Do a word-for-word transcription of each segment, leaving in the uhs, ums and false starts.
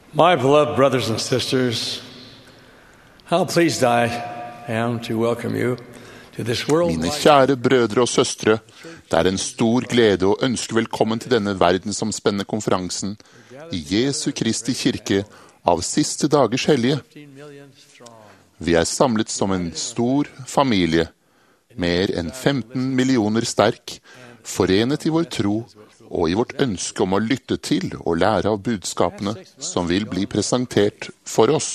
My beloved brothers and sisters, how pleased I am to welcome you to this world. Mine kjære brødre og søstre, det er en stor glede å ønske velkommen til denne verdensomspennende konferansen i Jesu Kristi kirke av siste dagers hellige. Vi er samlet som en stor familie, mer enn femten millioner sterk, forenet i vår tro og i vårt ønske om å lytte til og lære av budskapene som vil bli presentert for oss.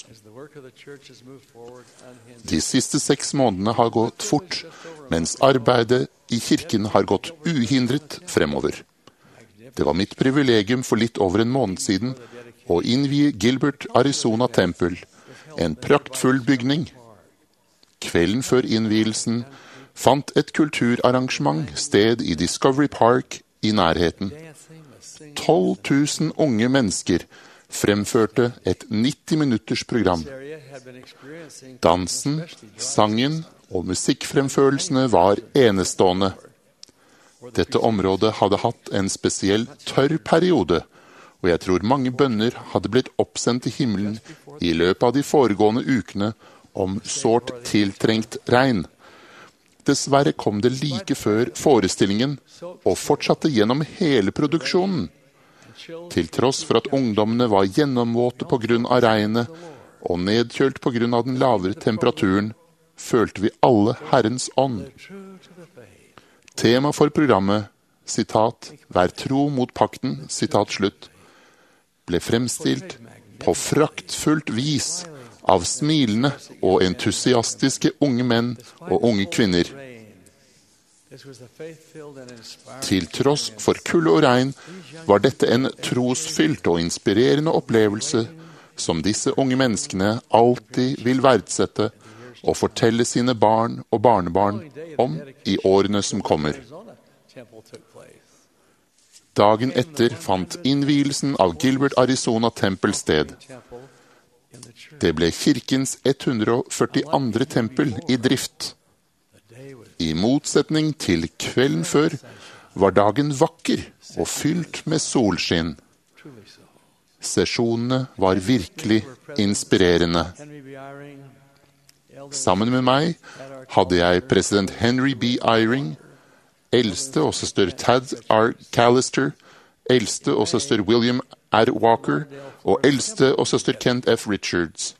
De siste seks månedene har gått fort, mens arbeidet i kirken har gått uhindret fremover. Det var mitt privilegium for litt over en måned siden å innvie Gilbert Arizona Temple, en praktfull bygning. Kvelden før innvielsen fant et kulturarrangement sted i Discovery Park i nærheten. tolv tusen unge mennesker fremførte et nitti minutters program. Dansen, sangen og musikkfremførelsene var enestående. Dette området hadde hatt en spesiell tørr periode, og jeg tror mange bønner hadde blitt oppsendt til himmelen i løpet av de foregående ukene om sårt tiltrengt regn. Dessverre kom det like før forestillingen og fortsatte gjennom hele produksjonen. Til tross for at ungdommene var gjennomvåte på grunn av regnet og nedkjølt på grunn av den lavere temperaturen, følte vi alle Herrens ånd. Tema for programmet, sitat, «Vær tro mot pakten», sitat slutt, ble fremstilt på praktfullt vis av smilende og entusiastiske unge menn og unge kvinner. Til tross for kulde og regn var dette en trosfylt og inspirerende opplevelse som disse unge menneskene alltid vil verdsette og fortelle sine barn og barnebarn om i årene som kommer. Dagen etter fant innvielsen av Gilbert Arizona Temple sted. Det ble kirkens ett hundre og førtiandre tempel i drift. I motsetning til kvelden før var dagen vakker og fylt med solskinn. Sesjonene var virkelig inspirerende. Sammen med meg hadde jeg president Henry B. Eyring, eldste og søster Tad R. Callister, eldste og søster William R. Walker og eldste og søster Kent F. Richards.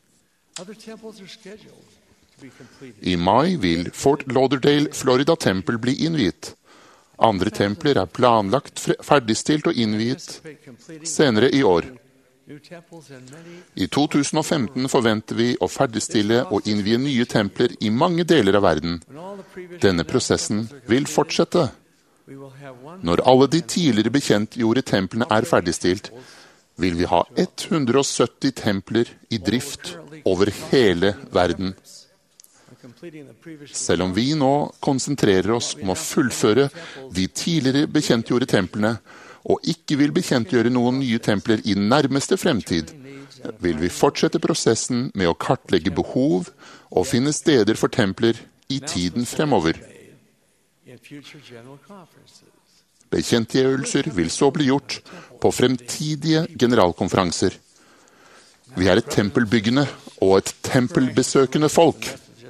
I mai vil Fort Lauderdale, Florida Temple bli innviet. Andre templer er planlagt, ferdigstilt og innviet senere i år. I to tusen og femten forventer vi å ferdigstille og innvie nye templer i mange deler av verden. Denne prosessen vil fortsette. Når alle de tidligere bekjentgjorde templene er ferdigstilt, vil vi ha hundre og sytti templer i drift over hele verden. Selv om vi nå konsentrerer oss om å fullføre de tidligere bekjentgjorde templene, og ikke vil bekjentgjøre noen nye templer i nærmeste fremtid, vil vi fortsette prosessen med å kartlegge behov og finne steder for templer i tiden fremover. Bekjentgjørelser vil så bli gjort på fremtidige generalkonferanser. Vi er et tempelbyggende og et tempelbesøkende folk.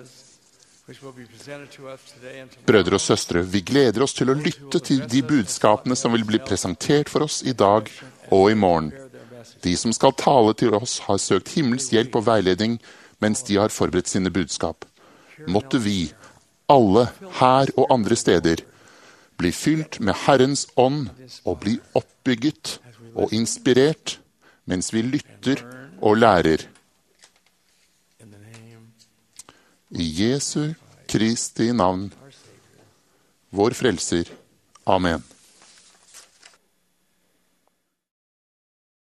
Brødre og søstre, vi gleder oss til å lytte til de budskapene som vil bli presentert for oss i dag og i morgen. De som skal tale til oss har søkt himmels hjelp og veiledning mens de har forberedt sine budskap. Måtte vi, alle her og andre steder, bli fylt med Herrens ånd og bli oppbygget og inspirert mens vi lytter og lærer. I Jesu Kristi navn, vår frelser. Amen.